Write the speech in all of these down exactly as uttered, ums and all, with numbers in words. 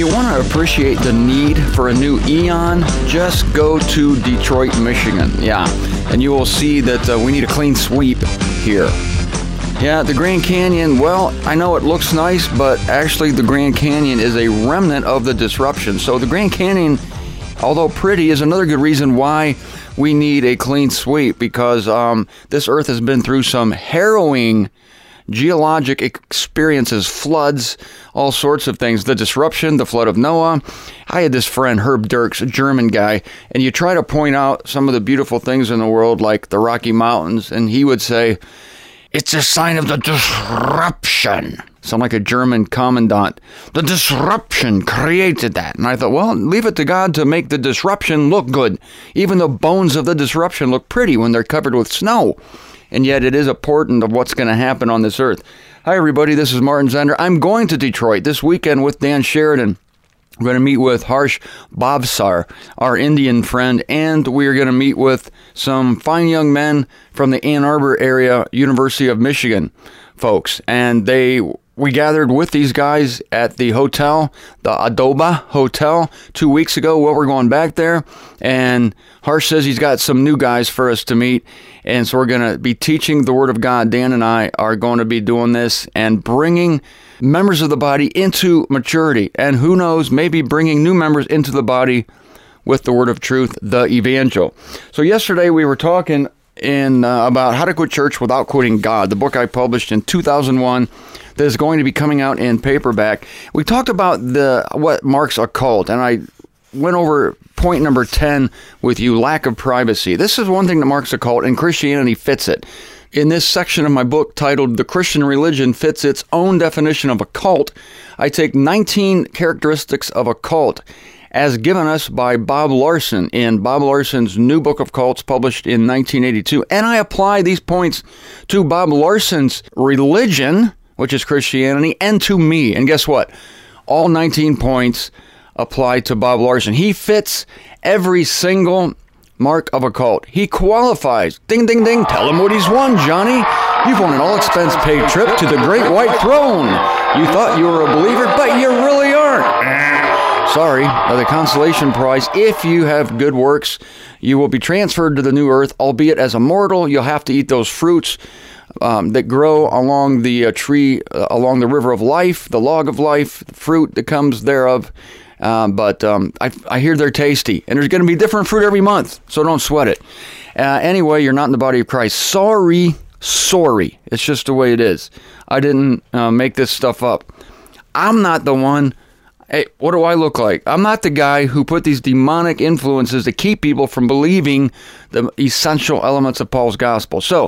you want to appreciate the need for a new Eon, just go to Detroit, Michigan. Yeah, and you will see that uh, we need a clean sweep here. Yeah, the Grand Canyon, well, I know it looks nice, but actually the Grand Canyon is a remnant of the disruption. So the Grand Canyon, although pretty, is another good reason why we need a clean sweep, because um, this Earth has been through some harrowing geologic experiences, floods, all sorts of things. The disruption, the flood of Noah. I had this friend, Herb Dirks, a German guy, and you try to point out some of the beautiful things in the world, like the Rocky Mountains, and he would say, it's a sign of the disruption. Sound like a German commandant. The disruption created that. And I thought, well, leave it to God to make the disruption look good. Even the bones of the disruption look pretty when they're covered with snow. And yet it is a portent of what's going to happen on this earth. Hi, everybody. This is Martin Zender. I'm going to Detroit this weekend with Dan Sheridan. We're going to meet with Harsh Bhavsar, our Indian friend, and we are going to meet with some fine young men from the Ann Arbor area, University of Michigan folks. And they we gathered with these guys at the hotel, the Adoba Hotel, two weeks ago. Well, we're going back there, and Harsh says he's got some new guys for us to meet. And so we're going to be teaching the Word of God. Dan and I are going to be doing this and bringing members of the body into maturity. And who knows, maybe bringing new members into the body with the Word of Truth, the Evangel. So yesterday we were talking in uh, about how to quit church without quitting God, the book I published in two thousand one that is going to be coming out in paperback. We talked about the what marks a cult, and I went over point number ten with you, lack of privacy. This is one thing that marks a cult, and Christianity fits it. In this section of my book titled The Christian Religion Fits Its Own Definition of a Cult, I take nineteen characteristics of a cult as given us by Bob Larson in Bob Larson's new book of cults published in nineteen eighty-two. And I apply these points to Bob Larson's religion, which is Christianity, and to me. And guess what? All nineteen points apply to Bob Larson. He fits every single mark of a cult. He qualifies. Ding, ding, ding. Tell him what he's won, Johnny. You've won an all-expense-paid trip to the Great White Throne. You thought you were a believer, but you really aren't. Sorry, the consolation prize, if you have good works, you will be transferred to the new earth, albeit as a mortal. You'll have to eat those fruits um, that grow along the uh, tree, uh, along the river of life, the log of life, the fruit that comes thereof. Um, but um, I, I hear they're tasty, and there's going to be different fruit every month, so don't sweat it. Uh, anyway, you're not in the body of Christ. Sorry, sorry. It's just the way it is. I didn't uh, make this stuff up. I'm not the one. Hey, what do I look like? I'm not the guy who put these demonic influences to keep people from believing the essential elements of Paul's gospel. So,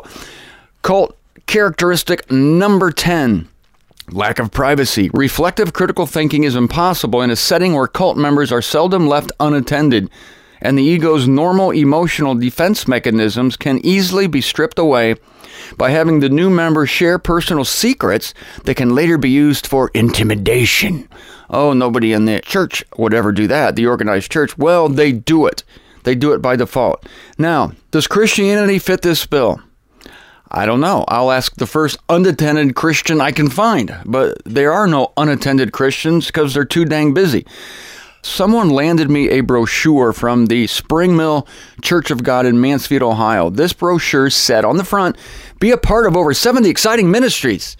cult characteristic number ten. Lack of privacy. Reflective critical thinking is impossible in a setting where cult members are seldom left unattended, and the ego's normal emotional defense mechanisms can easily be stripped away by having the new member share personal secrets that can later be used for intimidation. Oh, nobody in the church would ever do that, the organized church. Well, they do it. They do it by default. Now, does Christianity fit this bill? I don't know. I'll ask the first unattended Christian I can find. But there are no unattended Christians because they're too dang busy. Someone landed me a brochure from the Spring Mill Church of God in Mansfield, Ohio. This brochure said on the front, be a part of over seventy exciting ministries.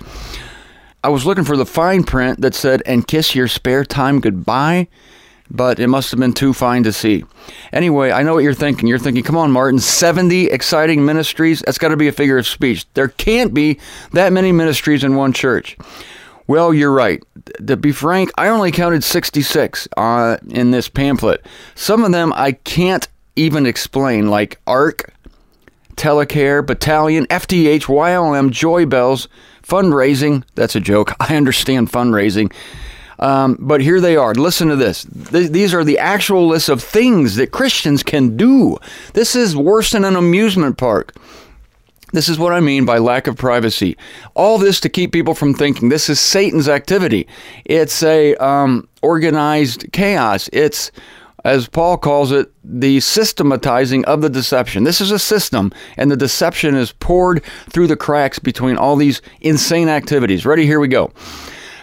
I was looking for the fine print that said, and kiss your spare time goodbye, but it must have been too fine to see. Anyway, I know what you're thinking. You're thinking, come on, Martin, seventy exciting ministries? That's got to be a figure of speech. There can't be that many ministries in one church. Well, you're right. To be frank, I only counted sixty-six uh, in this pamphlet. Some of them I can't even explain, like ARC, Telecare, Battalion, F T H, Y L M, Joy Bells, fundraising. That's a joke. I understand fundraising. Um, but here they are. Listen to this. Th- these are the actual lists of things that Christians can do. This is worse than an amusement park. This is what I mean by lack of privacy. All this to keep people from thinking. This is Satan's activity. It's a um, organized chaos. It's, as Paul calls it, the systematizing of the deception. This is a system, and the deception is poured through the cracks between all these insane activities. Ready? Here we go.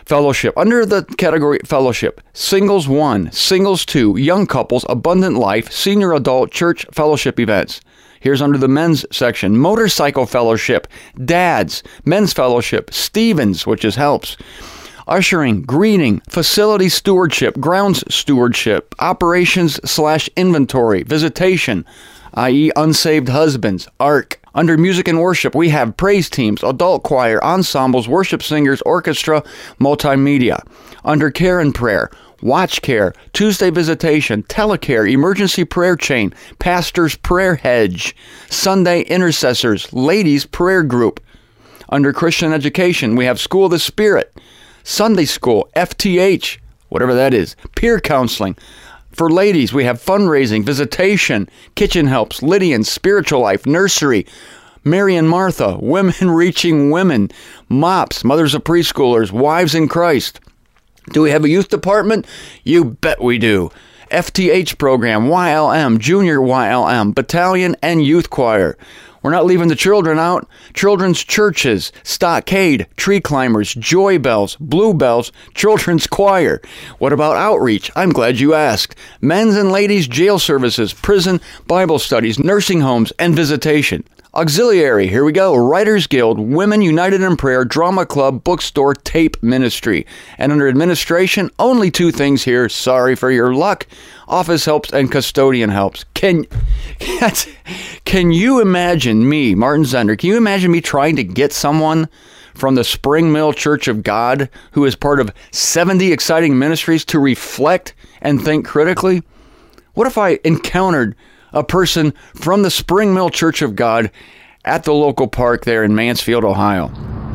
Fellowship. Under the category Fellowship, Singles one, Singles two, Young Couples, Abundant Life, Senior Adult, Church Fellowship Events. Here's under the Men's section, Motorcycle Fellowship, Dads, Men's Fellowship, Stevens, which is helps. Ushering, greeting, facility stewardship, grounds stewardship, operations slash inventory, visitation, that is unsaved husbands, ARC. Under music and worship, we have praise teams, adult choir, ensembles, worship singers, orchestra, multimedia. Under care and prayer, watch care, Tuesday visitation, telecare, emergency prayer chain, pastor's prayer hedge, Sunday intercessors, ladies prayer group. Under Christian education, we have School of the Spirit, Sunday School, F T H, whatever that is, peer counseling. For ladies, we have fundraising, visitation, kitchen helps, Lydian, spiritual life, nursery, Mary and Martha, women reaching women, MOPS, mothers of preschoolers, wives in Christ. Do we have a youth department? You bet we do. F T H program, Y L M, junior Y L M, battalion, and youth choir. We're not leaving the children out. Children's churches, Stockade, Tree Climbers, Joy Bells, Bluebells, Children's Choir. What about outreach? I'm glad you asked. Men's and ladies' jail services, prison, Bible studies, nursing homes, and visitation. Auxiliary, here we go. Writers Guild, Women United in Prayer, Drama Club, Bookstore, Tape Ministry. And under administration, only two things here. Sorry for your luck. Office helps and custodian helps. Can, can you imagine me, Martin Zender, can you imagine me trying to get someone from the Spring Mill Church of God who is part of seventy exciting ministries to reflect and think critically? What if I encountered a person from the Spring Mill Church of God at the local park there in Mansfield, Ohio?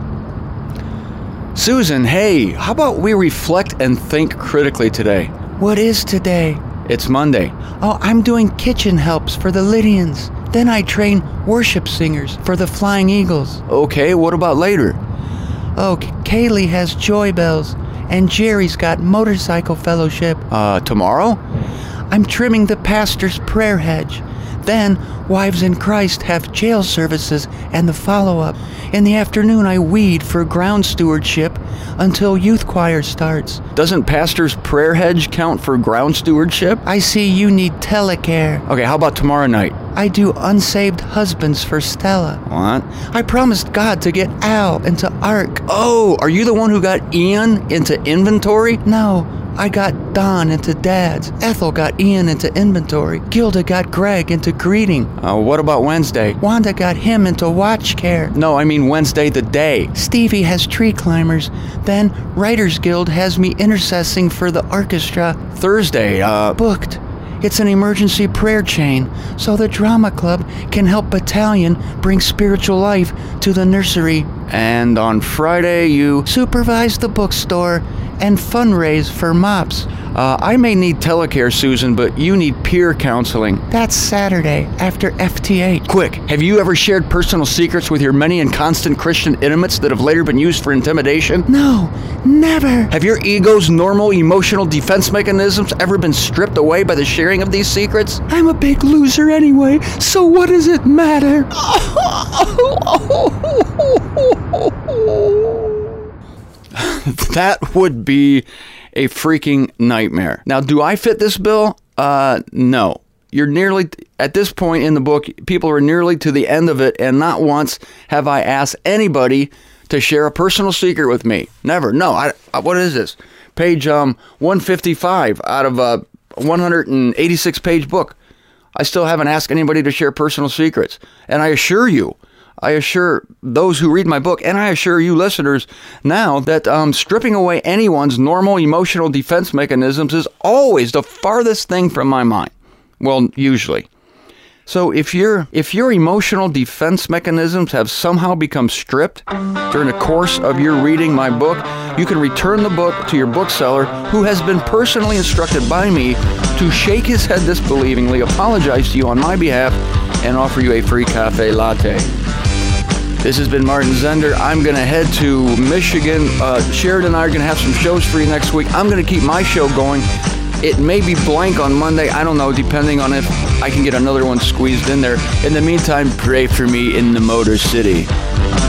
Susan, hey, how about we reflect and think critically today? What is today? It's Monday. Oh, I'm doing kitchen helps for the Lydians. Then I train worship singers for the Flying Eagles. Okay, what about later? Oh, Kaylee has Joy Bells, and Jerry's got Motorcycle Fellowship. Uh, tomorrow? I'm trimming the pastor's prayer hedge. Then, Wives in Christ have jail services and the follow-up. In the afternoon, I weed for ground stewardship until youth choir starts. Doesn't pastor's prayer hedge count for ground stewardship? I see you need telecare. Okay, how about tomorrow night? I do unsaved husbands for Stella. What? I promised God to get Al into ARC. Oh, are you the one who got Ian into inventory? No. I got Don into Dads. Ethel got Ian into inventory. Gilda got Greg into greeting. Uh, what about Wednesday? Wanda got him into watch care. No, I mean Wednesday the day. Stevie has tree climbers. Then Writers Guild has me intercessing for the orchestra. Thursday, uh... booked. It's an emergency prayer chain, so the drama club can help Battalion bring spiritual life to the nursery. And on Friday, you supervise the bookstore and fundraise for MOPS. Uh, I may need telecare, Susan, but you need peer counseling. That's Saturday, after F T H. Quick, have you ever shared personal secrets with your many and constant Christian intimates that have later been used for intimidation? No, never. Have your ego's normal emotional defense mechanisms ever been stripped away by the sharing of these secrets? I'm a big loser anyway, so what does it matter? That would be a freaking nightmare. Now, do I fit this bill? Uh, no. You're nearly, at this point in the book, people are nearly to the end of it, and not once have I asked anybody to share a personal secret with me. Never. No. I, what is this? Page um one fifty-five out of a one hundred eighty-six page book. I still haven't asked anybody to share personal secrets. And I assure you, I assure those who read my book, and I assure you listeners now, that um, stripping away anyone's normal emotional defense mechanisms is always the farthest thing from my mind. Well, usually. So if your if your emotional defense mechanisms have somehow become stripped during the course of your reading my book, you can return the book to your bookseller, who has been personally instructed by me to shake his head disbelievingly, apologize to you on my behalf, and offer you a free cafe latte. This has been Martin Zender. I'm going to head to Michigan. Uh, Sheridan and I are going to have some shows for you next week. I'm going to keep my show going. It may be blank on Monday. I don't know, depending on if I can get another one squeezed in there. In the meantime, pray for me in the Motor City.